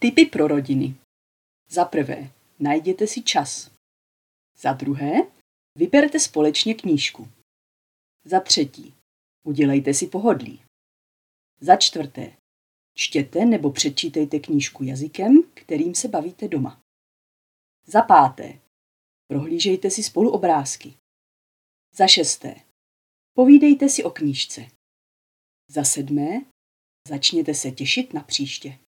Tipy pro rodiny. Za prvé, najděte si čas. Za druhé, vyberte společně knížku. Za třetí, udělejte si pohodlí. Za čtvrté, čtěte nebo přečítejte knížku jazykem, kterým se bavíte doma. Za páté, prohlížejte si spolu obrázky. Za šesté, povídejte si o knížce. Za sedmé, začněte se těšit na příště.